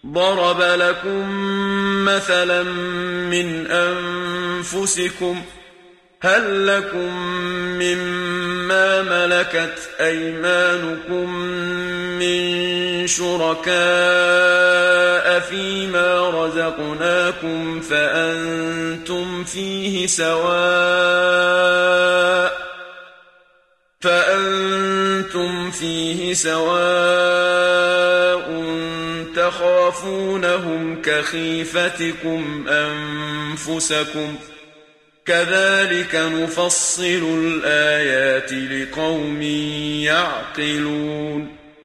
ضرب لكم مثلا من أنفسكم هل لكم مما ملكت أيمانكم من شركاء فيما رزقناكم فأنتم فيه سواء تخافونهم كخيفتكم أنفسكم كذلك نفصل الآيات لقوم يعقلون